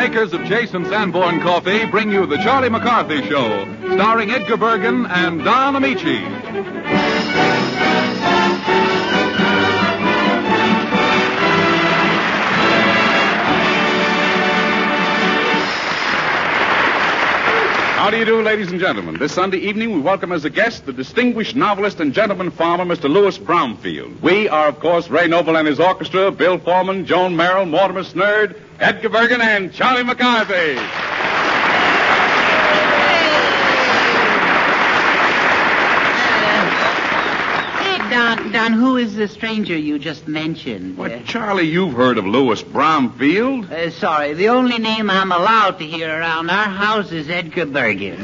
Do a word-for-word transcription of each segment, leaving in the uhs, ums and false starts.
makers of Chase and Sanborn Coffee bring you the Charlie McCarthy Show, starring Edgar Bergen and Don Amici. How do you do, ladies and gentlemen? This Sunday evening, we welcome as a guest the distinguished novelist and gentleman farmer, Mister Louis Bromfield. We are, of course, Ray Noble and his orchestra, Bill Foreman, Joan Merrill, Mortimer Snerd, Edgar Bergen, and Charlie McCarthy. Don, Don, who is the stranger you just mentioned? Well, uh, Charlie, you've heard of Louis Bromfield. Uh, sorry, the only name I'm allowed to hear around our house is Edgar Bergen.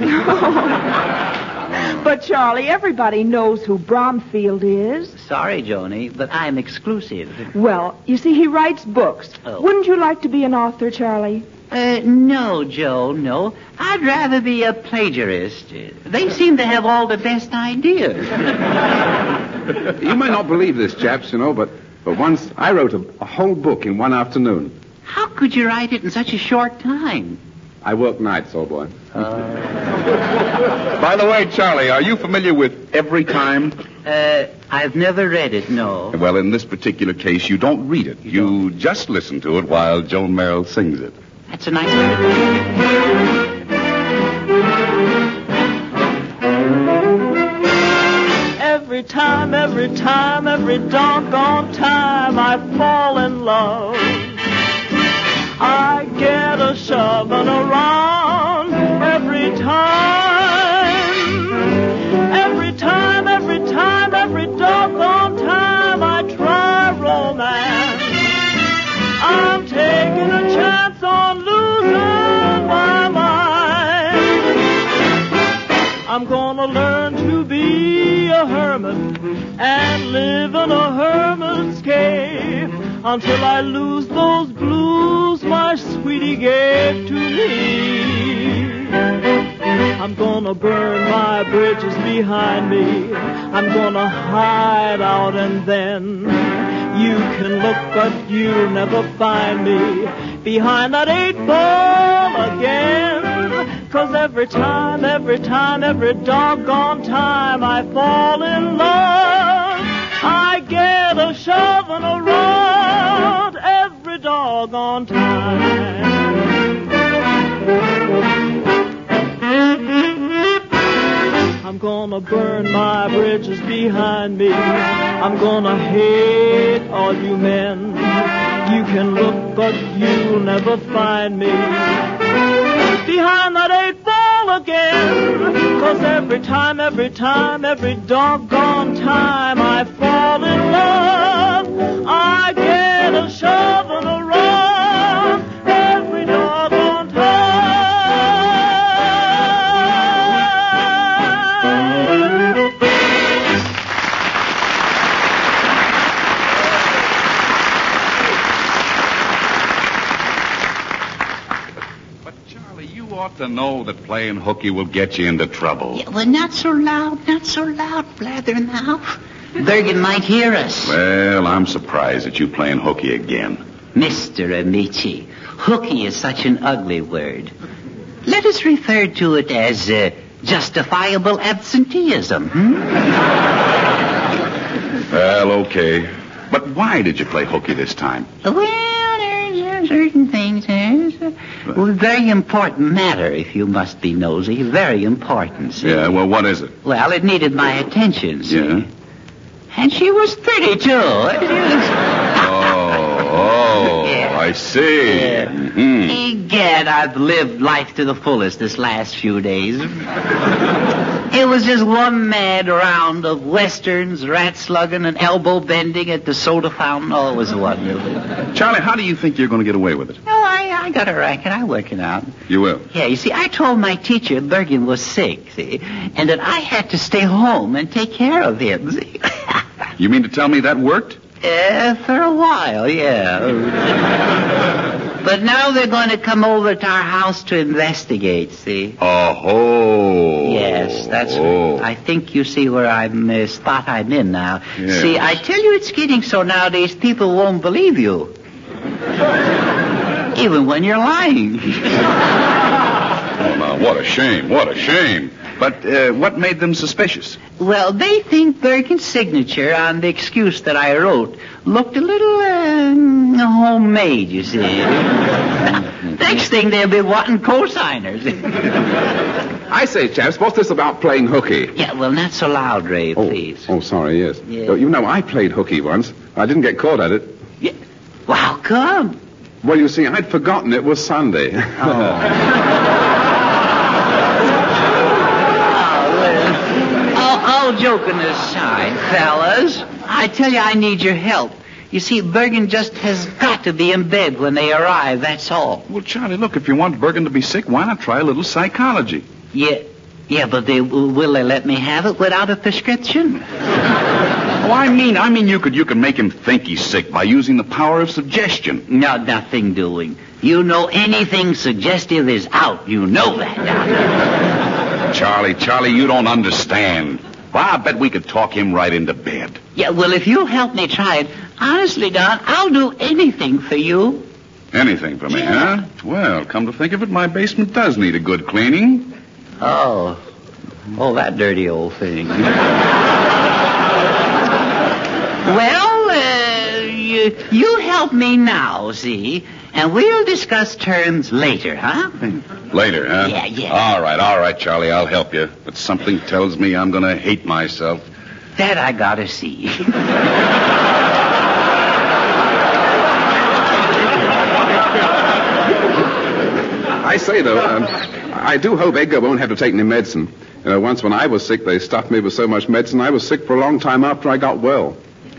But, Charlie, everybody knows who Bromfield is. Sorry, Joni, but I'm exclusive. Well, you see, he writes books. Oh. Wouldn't you like to be an author, Charlie? Uh, no, Joe, no. I'd rather be a plagiarist. They seem to have all the best ideas. You may not believe this, chaps, you know, but, but once I wrote a, a whole book in one afternoon. How could you write it in such a short time? I work nights, old boy. Uh... By the way, Charlie, are you familiar with Every Time? Uh, I've never read it, no. Well, in this particular case, you don't read it. You, you just listen to it while Joan Merrill sings it. That's a nice idea. Every time, every time, every doggone time I fall in love, I get a shoving around every time. Every time, every time, every doggone time I try romance, I'm taking a chance on losing my mind. I'm gonna learn to be a hermit and live in a hermit's cave until I lose those blues my sweetie gave to me. I'm gonna burn my bridges behind me. I'm gonna hide out, and then you can look, but you'll never find me behind that eight ball again. 'Cause every time, every time, every doggone time I fall in love, I get a shoving around every doggone time. I'm gonna burn my bridges behind me. I'm gonna hate all you men. You can look, but you'll never find me behind that eight ball again. 'Cause every time, every time, every doggone time I fall in love, I get a shoving around every doggone time. To know that playing hooky will get you into trouble. Yeah, well, not so loud, not so loud, Blather, now. Bergen might hear us. Well, I'm surprised at you playing hooky again. Mister Amici, hooky is such an ugly word. Let us refer to it as uh, justifiable absenteeism. Hmm? Well, okay. But why did you play hooky this time? Well, there's certain things, there's a well, very important matter, if you must be nosy. Very important, see? Yeah, well, what is it? Well, it needed my attention, see? Yeah? And she was pretty, too. oh, oh, yeah. I see. Yeah. Mm-hmm. Egad, I've lived life to the fullest this last few days. It was just one mad round of westerns, rat slugging, and elbow bending at the soda fountain. Oh, it was wonderful. Charlie, how do you think you're going to get away with it? Oh, I, I got a racket. I work it out. You will? Yeah, you see, I told my teacher Bergen was sick, see, and that I had to stay home and take care of him, see. You mean to tell me that worked? Uh, for a while, yeah. But now they're going to come over to our house to investigate, see? Oh. Yes, that's... Oh. I think you see where I'm... Uh, spot I'm in now. Yes. See, I tell you it's getting so nowadays people won't believe you. Even when you're lying. Oh, now, what a shame. What a shame. But uh, what made them suspicious? Well, they think Bergen's signature on the excuse that I wrote looked a little uh, homemade, you see. Next thing, they'll be wanting co-signers. I say, chaps, what's this about playing hooky? Yeah, well, not so loud, Ray, Oh, please. oh, sorry, yes. Yeah. Oh, you know, I played hooky once. I didn't get caught at it. Yeah. Well, how come? Well, you see, I'd forgotten it was Sunday. All joking aside, fellas, I tell you I need your help. You see, Bergen just has got to be in bed when they arrive, that's all. Well, Charlie, look, if you want Bergen to be sick, why not try a little psychology? Yeah, yeah, but they, will they let me have it without a prescription? Oh, I mean, I mean you could you could make him think he's sick by using the power of suggestion. No, nothing doing. You know anything suggestive is out. You know that, Doctor. Charlie, Charlie, you don't understand. Well, I bet we could talk him right into bed. Yeah, well, if you'll help me try it, honestly, Don, I'll do anything for you. Anything for me, Yeah. huh? Well, come to think of it, my basement does need a good cleaning. Oh. Oh, that dirty old thing. Well, uh, you, you help me now, see? And we'll discuss terms later, huh? Later, huh? Yeah, yeah. All right, all right, Charlie, I'll help you. But something tells me I'm going to hate myself. That I gotta see. I say, though, um, I do hope Edgar won't have to take any medicine. You know, once when I was sick, they stuffed me with so much medicine, I was sick for a long time after I got well.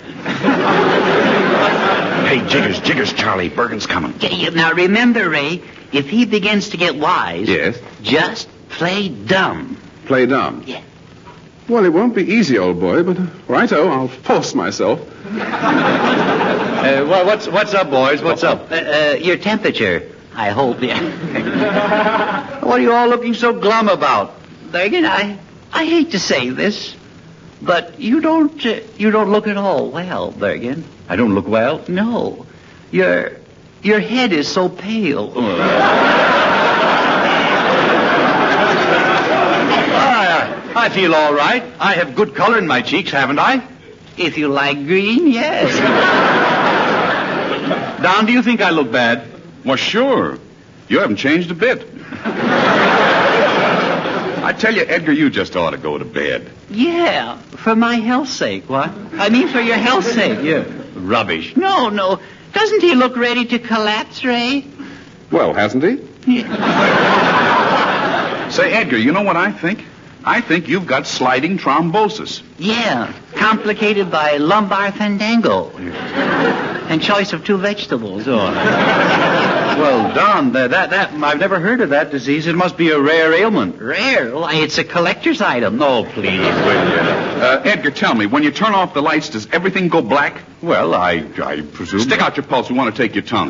Hey, Jiggers, Jiggers, Charlie, Bergen's coming. Yeah, yeah, now remember, Ray, if he begins to get wise, Yes? just play dumb. Play dumb. Yeah. Well, it won't be easy, old boy, but uh, righto, I'll force myself. Uh, well, what's what's up, boys? What's up? Uh, uh, your temperature, I hope, yeah. What are you all looking so glum about? Bergen, I, I hate to say this, but you don't, uh, you don't look at all well, Bergen. I don't look well. No, your, your head is so pale. I, I feel all right. I have good color in my cheeks, haven't I? If you like green, yes. Don, do you think I look bad? Well, sure. You haven't changed a bit. I tell you, Edgar, you just ought to go to bed. Yeah, for my health's sake, what? I mean, for your health's sake. Yeah. Rubbish. No, no. Doesn't he look ready to collapse, Ray? Well, hasn't he? Say, Edgar, you know what I think? I think you've got sliding thrombosis. Yeah, complicated by lumbar fandango. And choice of two vegetables. Oh. Well, Don, that, that, that, I've never heard of that disease. It must be a rare ailment. Rare? Why, it's a collector's item. Oh, please, will you? Uh, Edgar, tell me, when you turn off the lights, does everything go black? Well, I, I presume... Stick out your pulse. We want to take your tongue.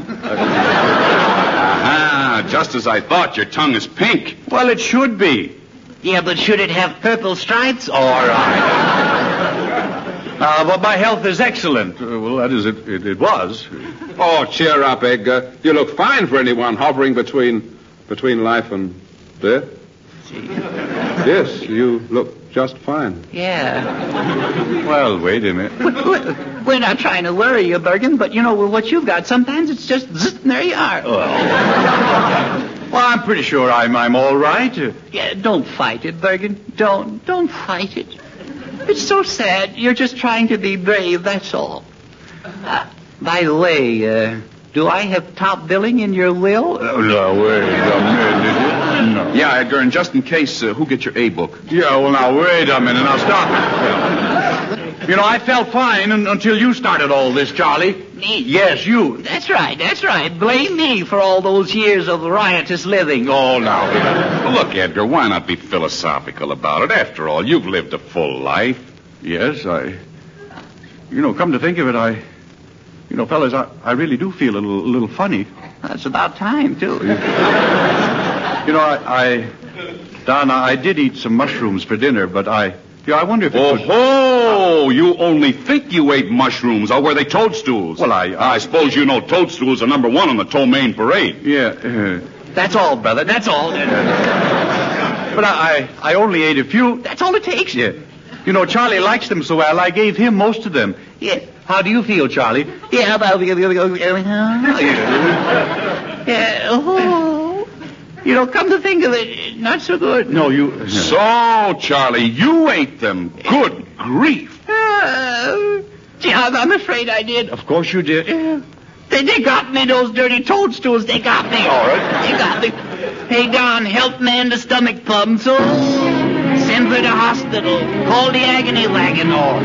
Aha, just as I thought. Your tongue is pink. Well, it should be. Yeah, but should it have purple stripes? All right. Uh, but my health is excellent. Uh, well, that is, it, it, it was. Oh, cheer up, Edgar. You look fine for anyone hovering between between life and death. Yes, you look just fine. Yeah. Well, wait a minute. We're not trying to worry you, Bergen, but you know what you've got. Sometimes it's just, zzz, there you are. Well, well, I'm pretty sure I'm, I'm all right. Uh, Yeah, don't fight it, Bergen. Don't, don't fight it. It's so sad. You're just trying to be brave, that's all. Uh, by the way, uh, do I have top billing in your will? Oh, no, wait a minute. No. Yeah, Edgar, and just in case, uh, who gets your A book? Yeah, well, now, wait a minute. Now, stop it. You know, I felt fine un- until you started all this, Charlie. Me? Yes, you. That's right, that's right. Blame me for all those years of riotous living. Oh, now. Look, Edgar, why not be philosophical about it? After all, you've lived a full life. Yes, I... You know, come to think of it, I... You know, fellas, I, I really do feel a little, a little funny. That's about time, too. You know, I... I Don, I did eat some mushrooms for dinner, but I... Yeah, I wonder if it Oh, could... ho! You only think you ate mushrooms, or were they toadstools? Well, I- I- I suppose you know toadstools are number one on the Tomaine parade. Yeah, uh, That's all, brother. That's all. but I, I I only ate a few. That's all it takes. Yeah. You know, Charlie likes them so well, I gave him most of them. Yeah. How do you feel, Charlie? Yeah, about the Yeah. Oh. You know, come to think of it, not so good. No, you... So, Charlie, you ate them. Good grief. Uh, gee, I'm, I'm afraid I did. Of course you did. Yeah. They, they got me, those dirty toadstools. They got me. All right. They got me. Hey, Don, help man the stomach pumps. Oh, send for the hospital. Call the agony wagon. Oh.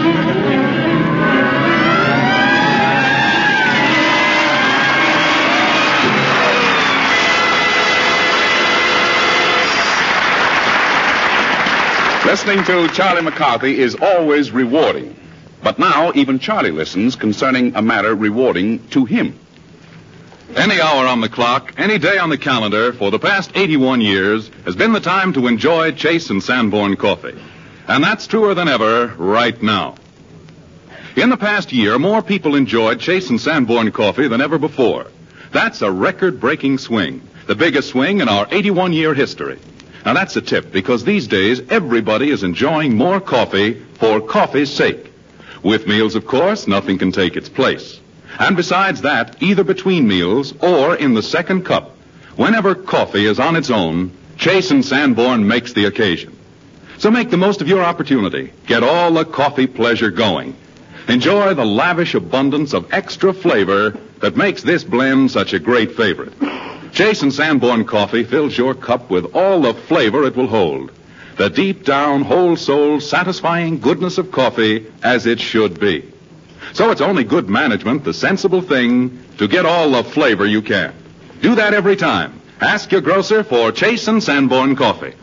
Listening to Charlie McCarthy is always rewarding. But now even Charlie listens concerning a matter rewarding to him. Any hour on the clock, any day on the calendar for the past eighty-one years has been the time to enjoy Chase and Sanborn coffee. And that's truer than ever right now. In the past year, more people enjoyed Chase and Sanborn coffee than ever before. That's a record-breaking swing, the biggest swing in our eighty-one-year history. Now, that's a tip, because these days, everybody is enjoying more coffee for coffee's sake. With meals, of course, nothing can take its place. And besides that, either between meals or in the second cup, whenever coffee is on its own, Chase and Sanborn makes the occasion. So make the most of your opportunity. Get all the coffee pleasure going. Enjoy the lavish abundance of extra flavor that makes this blend such a great favorite. Chase and Sanborn coffee fills your cup with all the flavor it will hold. The deep down, whole soul, satisfying goodness of coffee as it should be. So it's only good management, the sensible thing, to get all the flavor you can. Do that every time. Ask your grocer for Chase and Sanborn coffee.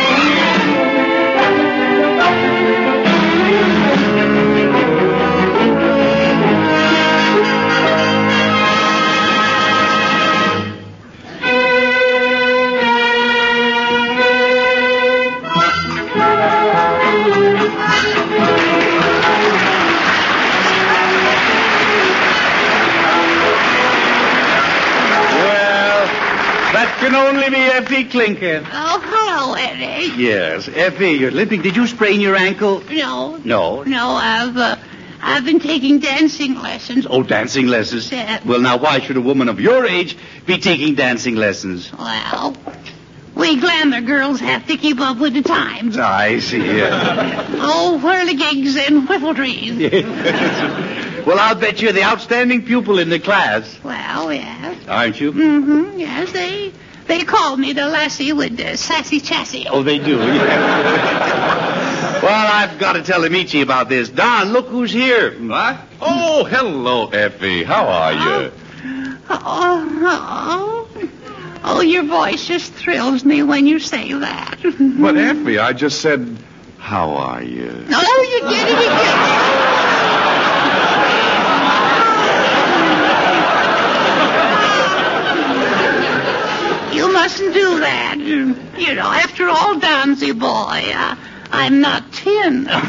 Can only be Effie Clinker. Oh, hello, Eddie. Yes, Effie, you're limping. Did you sprain your ankle? No. No. No, I've, uh, I've been taking dancing lessons. Oh, dancing lessons? Yeah. Well, now, why should a woman of your age be taking dancing lessons? Well, we glamour girls have to keep up with the times. I see, yeah. Oh, whirligigs and whiffletrees. Well, I'll bet you're the outstanding pupil in the class. Well, yes. Aren't you? Mm-hmm, yes, they... They call me the lassie with the sassy chassis. Oh, they do. Yeah. Well, I've got to tell Amici about this. Don, look who's here. What? Oh, hello, Effie. How are you? Oh, oh, oh, your voice just thrills me when you say that. But, Effie, I just said, how are you? Oh, you did it again. You mustn't do that. You know, after all, Donsy boy, uh, I'm not tin. Oh,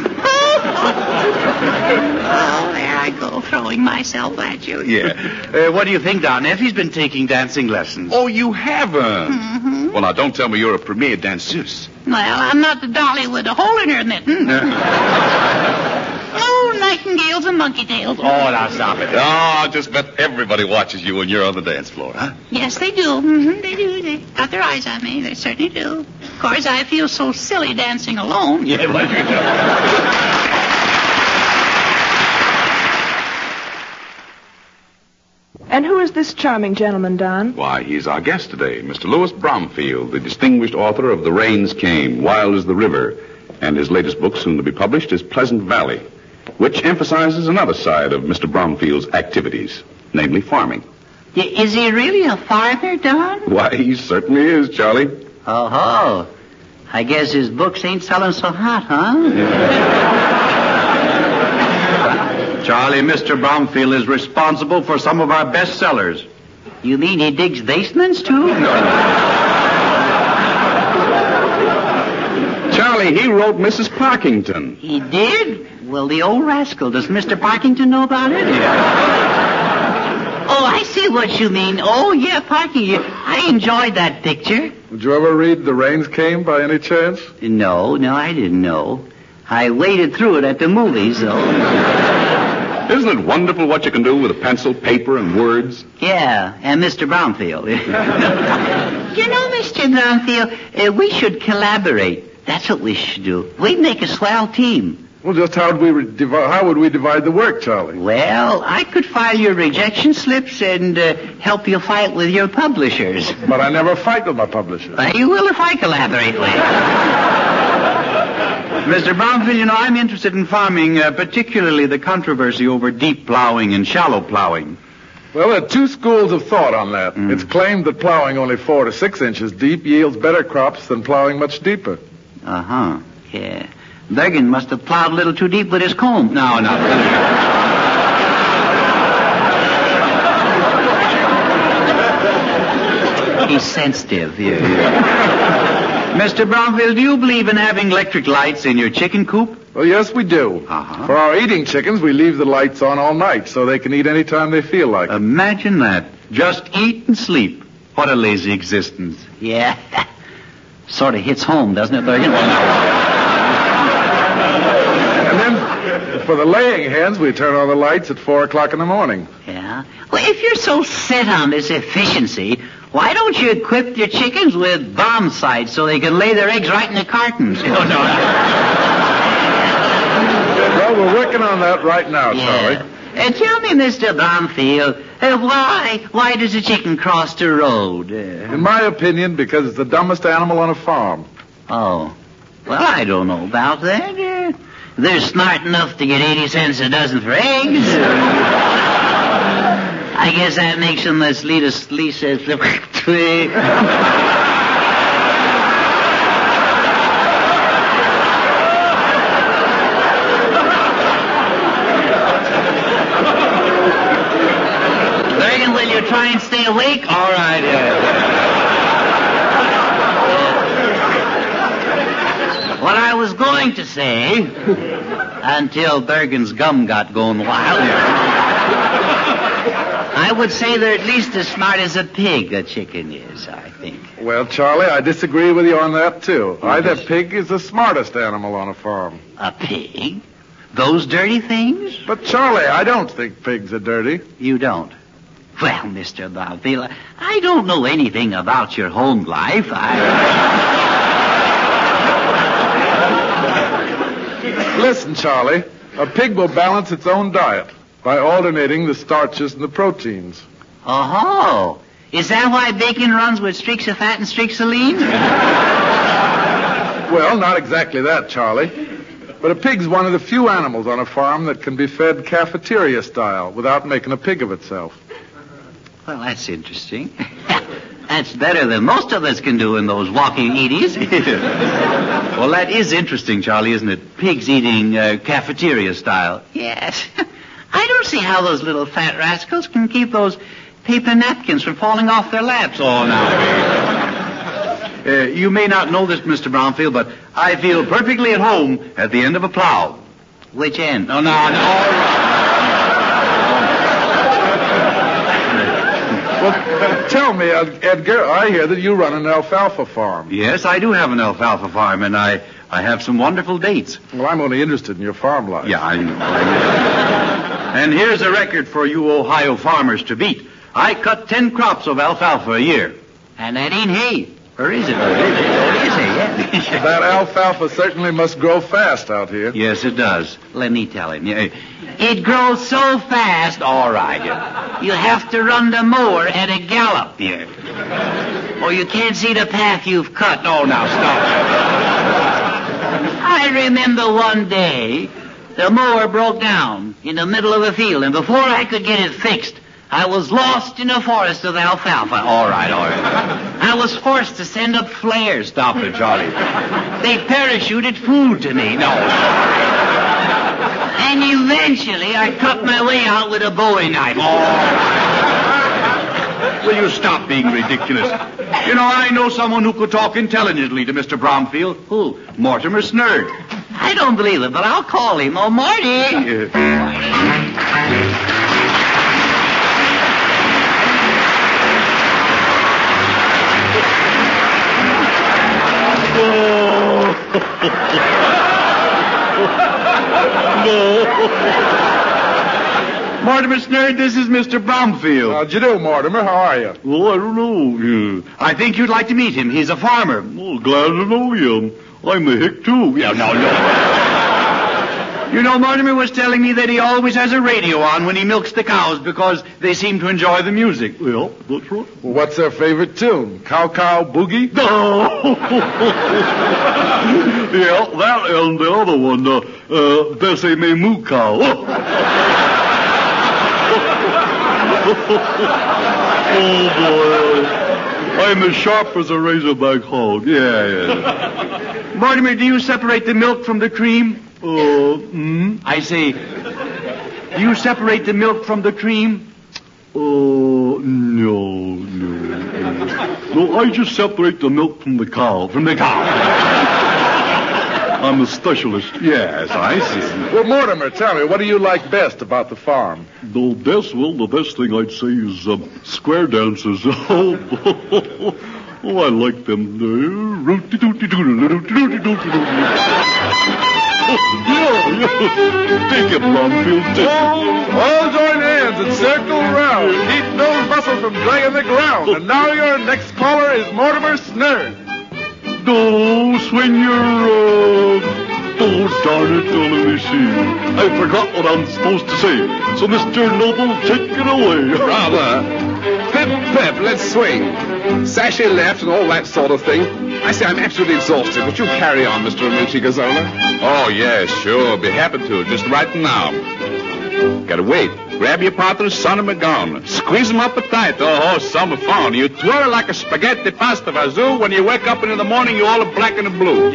there I go, throwing myself at you. Yeah. Uh, what do you think, Don? Effie's been taking dancing lessons. Oh, you haven't? Mm-hmm. Well, now, don't tell me you're a premier danseuse. Well, I'm not the dolly with a hole in her knitting. Oh, nightingales and monkey tails. Oh, now stop it. Oh, I just bet everybody watches you when you're on the dance floor, huh? Yes, they do. Mm-hmm, they do. They got their eyes on me. They certainly do. Of course, I feel so silly dancing alone. Yeah, well, you know. And who is this charming gentleman, Don? Why, he's our guest today, Mister Louis Bromfield, the distinguished author of The Rains Came, Wild as the River, and his latest book, soon to be published, is Pleasant Valley, which emphasizes another side of Mister Bromfield's activities, namely farming. Is he really a farmer, Don? Why, he certainly is, Charlie. Oh-ho. I guess his books ain't selling so hot, huh? Charlie, Mister Bromfield is responsible for some of our best sellers. You mean he digs basements, too? Charlie, Say, he wrote Missus Parkington. He did? Well, the old rascal. Does Mister Parkington know about it? Oh, I see what you mean. Oh, yeah, Parkington. I enjoyed that picture. Did you ever read The Rains Came by any chance? No, no, I didn't know. I waded through it at the movies, though. Isn't it wonderful what you can do with a pencil, paper, and words? Yeah, and Mister Brownfield. You know, Mister Brownfield, uh, we should collaborate. That's what we should do. We'd make a swell team. Well, just how would we re- divi- how would we divide the work, Charlie? Well, I could file your rejection slips and uh, help you fight with your publishers. But I never fight with my publishers. Uh, you will if I collaborate with you. Mister Brownfield, you know, I'm interested in farming, uh, particularly the controversy over deep plowing and shallow plowing. Well, there are two schools of thought on that. Mm. It's claimed that plowing only four to six inches deep yields better crops than plowing much deeper. Uh-huh, yeah. Bergen must have plowed a little too deep with his comb. No, no. He's sensitive, yeah, yeah. Mister Brownfield, do you believe in having electric lights in your chicken coop? Well, yes, we do. Uh-huh. For our eating chickens, we leave the lights on all night so they can eat any time they feel like it. Imagine that. Just eat and sleep. What a lazy existence. Yeah. Sort of hits home, doesn't it, Bergen? And then, for the laying hens, we turn on the lights at four o'clock in the morning. Yeah. Well, if you're so set on this efficiency, why don't you equip your chickens with bomb sights so they can lay their eggs right in the cartons? Oh, no. Well, we're working on that right now, Charlie. Yeah. Uh, tell me, Mister Bromfield, uh, why why does a chicken cross the road? Uh, In my opinion, because it's the dumbest animal on a farm. oh. Well, I don't know about that. Uh, they're smart enough to get eighty cents a dozen for eggs. I guess that makes them as lead as Lisa. Bergen, will you try and stay awake? All right. Uh, what I was going to say, until Bergen's gum got going wild, I would say they're at least as smart as a pig a chicken is, I think. Well, Charlie, I disagree with you on that, too. I think a pig is the smartest animal on a farm. A pig? Those dirty things? But, Charlie, I don't think pigs are dirty. You don't? Well, Mister Bromfield, I don't know anything about your home life. I... Listen, Charlie, a pig will balance its own diet by alternating the starches and the proteins. Oh, is that why bacon runs with streaks of fat and streaks of lean? Well, not exactly that, Charlie. But a pig's one of the few animals on a farm that can be fed cafeteria style without making a pig of itself. Well, that's interesting. That's better than most of us can do in those walking eaties. Well, that is interesting, Charlie, isn't it? Pigs eating uh, cafeteria style. Yes. I don't see how those little fat rascals can keep those paper napkins from falling off their laps. Oh, now. Uh, you may not know this, Mister Brownfield, but I feel perfectly at home at the end of a plow. Which end? No, no, no. Well, tell me, Edgar, I hear that you run an alfalfa farm. Yes, I do have an alfalfa farm, and I, I have some wonderful dates. Well, I'm only interested in your farm life. Yeah, I know. I know. And here's a record for you Ohio farmers to beat. I cut ten crops of alfalfa a year. And that ain't hay. Or is it? Or is it? Or is it? Yeah. That alfalfa certainly must grow fast out here. Yes, it does. Let me tell him. It grows so fast, all right. You have to run the mower at a gallop here. Or you can't see the path you've cut. Oh, now, stop. I remember one day the mower broke down in the middle of a field, and before I could get it fixed, I was lost in the forest of alfalfa. All right, all right. I was forced to send up flares. Stop it, Charlie. They parachuted food to me. No. And eventually I cut my way out with a Bowie knife. Oh. Will you stop being ridiculous? You know, I know someone who could talk intelligently to Mister Bromfield. Who? Mortimer Snerd. I don't believe it, but I'll call him. Oh, Marty. Uh, Mortimer Snerd, this is Mister Bromfield. How'd you do, Mortimer? How are you? Oh, I don't know. Uh, I think you'd like to meet him. He's a farmer. Oh, glad to know you. I'm a hick, too. Yeah, no, no. You know, Mortimer was telling me that he always has a radio on when he milks the cows because they seem to enjoy the music. Well, that's right. Well, what's their favorite tune? Cow Cow Boogie? No. Yeah, that and the other one, uh, uh, Bessie May Moo Cow. Oh, boy. I'm as sharp as a razorback hog. Yeah, yeah. Mortimer, do you separate the milk from the cream? Uh, mm? I say, do you separate the milk from the cream? Uh, no, no, no. No, I just separate the milk from the cow. From the cow. I'm a specialist. Yes, I see. Well, Mortimer, tell me, what do you like best about the farm? The best, well, the best thing I'd say is um, square dances. Oh, oh, I like them. Yeah, yeah. Take it, Bromfield. Take it. All join hands and circle round. Keep those muscles from dragging the ground. And now your next caller is Mortimer Snerd. Oh, swing your, uh... Oh, darn it, oh, let me see. I forgot what I'm supposed to say. So, Mister Noble, take it away. Brother. Pip, pip, let's swing. Sashay left and all that sort of thing. I say I'm absolutely exhausted. Would you carry on, Mister Amici Gazzola? Oh, yes, sure. Be happy to. Just right now. Gotta wait. Grab your partner, Sonny McGowan. Squeeze him up tight. Oh, summer fun. You twirl like a spaghetti pasta vazoo. When you wake up in the morning, you're all black and blue.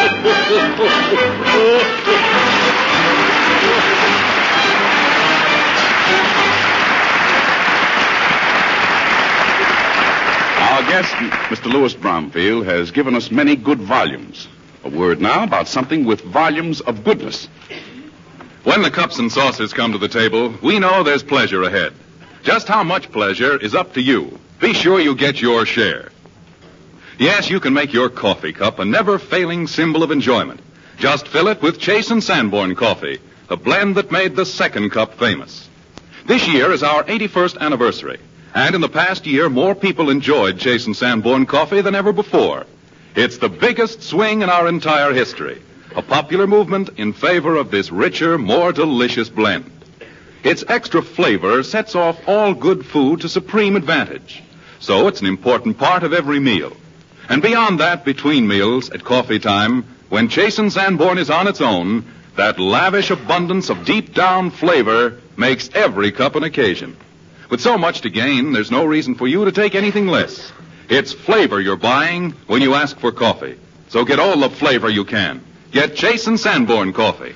Our guest, Mister Louis Bromfield, has given us many good volumes. A word now about something with volumes of goodness. When the cups and saucers come to the table, we know there's pleasure ahead. Just how much pleasure is up to you. Be sure you get your share. Yes, you can make your coffee cup a never-failing symbol of enjoyment. Just fill it with Chase and Sanborn coffee, the blend that made the second cup famous. This year is our eighty-first anniversary, and in the past year, more people enjoyed Chase and Sanborn coffee than ever before. It's the biggest swing in our entire history. A popular movement in favor of this richer, more delicious blend. Its extra flavor sets off all good food to supreme advantage. So it's an important part of every meal. And beyond that, between meals, at coffee time, when Chase and Sanborn is on its own, that lavish abundance of deep-down flavor makes every cup an occasion. With so much to gain, there's no reason for you to take anything less. It's flavor you're buying when you ask for coffee. So get all the flavor you can. Get Chase and Sanborn coffee.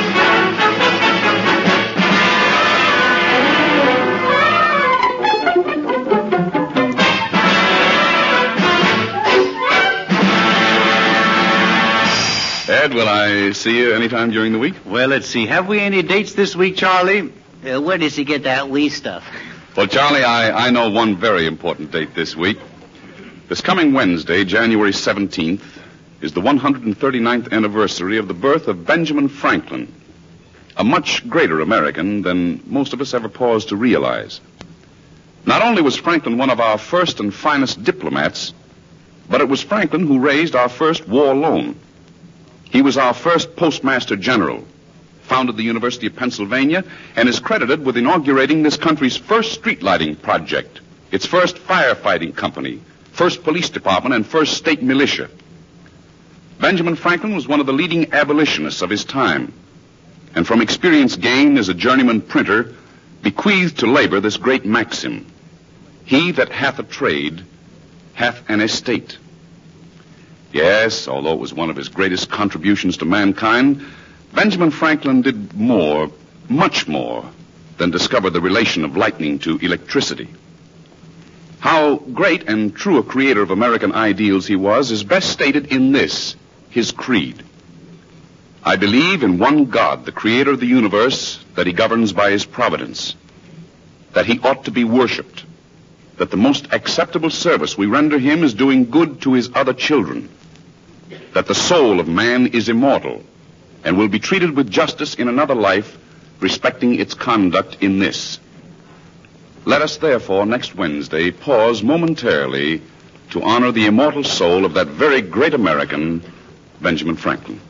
Ed, will I see you anytime during the week? Well, let's see. Have we any dates this week, Charlie? Uh, where does he get that wee stuff? Well, Charlie, I, I know one very important date this week. This coming Wednesday, January seventeenth, is the one hundred thirty-ninth anniversary of the birth of Benjamin Franklin, a much greater American than most of us ever paused to realize. Not only was Franklin one of our first and finest diplomats, but it was Franklin who raised our first war loan. He was our first postmaster general, founded the University of Pennsylvania, and is credited with inaugurating this country's first street lighting project, its first firefighting company, first police department, and first state militia. Benjamin Franklin was one of the leading abolitionists of his time, and from experience gained as a journeyman printer, bequeathed to labor this great maxim: he that hath a trade hath an estate. Yes, although it was one of his greatest contributions to mankind, Benjamin Franklin did more, much more, than discover the relation of lightning to electricity. How great and true a creator of American ideals he was is best stated in this, his creed. I believe in one God, the creator of the universe, that he governs by his providence, that he ought to be worshipped, that the most acceptable service we render him is doing good to his other children, that the soul of man is immortal and will be treated with justice in another life, respecting its conduct in this. Let us therefore next Wednesday pause momentarily to honor the immortal soul of that very great American, Benjamin Franklin.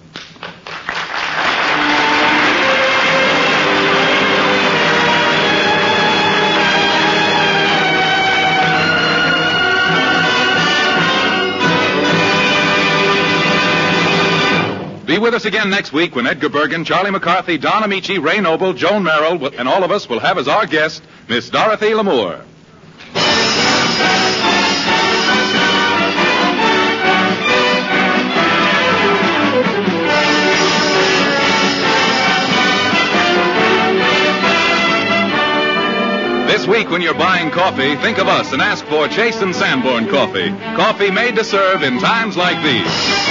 Be with us again next week when Edgar Bergen, Charlie McCarthy, Don Amici, Ray Noble, Joan Merrill, and all of us will have as our guest Miss Dorothy Lamour. This week when you're buying coffee, think of us and ask for Chase and Sanborn coffee. Coffee made to serve in times like these.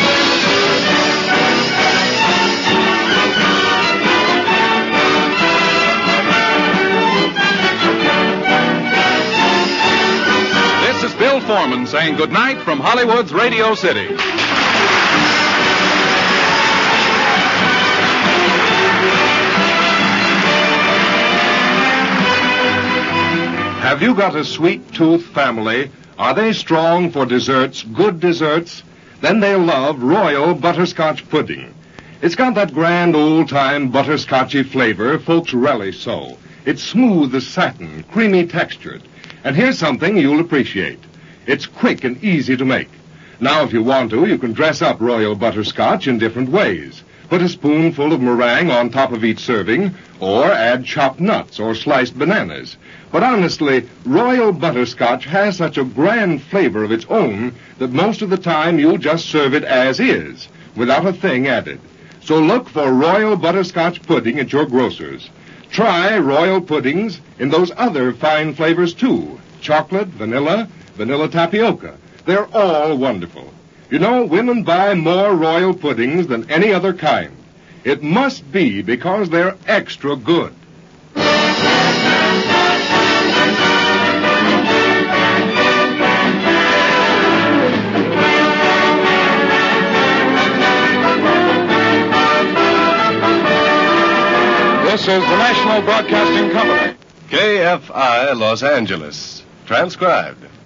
This is Bill Foreman saying goodnight from Hollywood's Radio City. Have you got a sweet tooth family? Are they strong for desserts, good desserts? Then they'll love Royal Butterscotch Pudding. It's got that grand old-time butterscotchy flavor folks relish so. It's smooth as satin, creamy textured. And here's something you'll appreciate. It's quick and easy to make. Now, if you want to, you can dress up Royal Butterscotch in different ways. Put a spoonful of meringue on top of each serving, or add chopped nuts or sliced bananas. But honestly, Royal Butterscotch has such a grand flavor of its own that most of the time you'll just serve it as is, without a thing added. So look for Royal Butterscotch Pudding at your grocer's. Try Royal Puddings in those other fine flavors, too. Chocolate, vanilla, vanilla tapioca. They're all wonderful. You know, women buy more Royal Puddings than any other kind. It must be because they're extra good. This is the National Broadcasting Company. K F I, Los Angeles. Transcribed.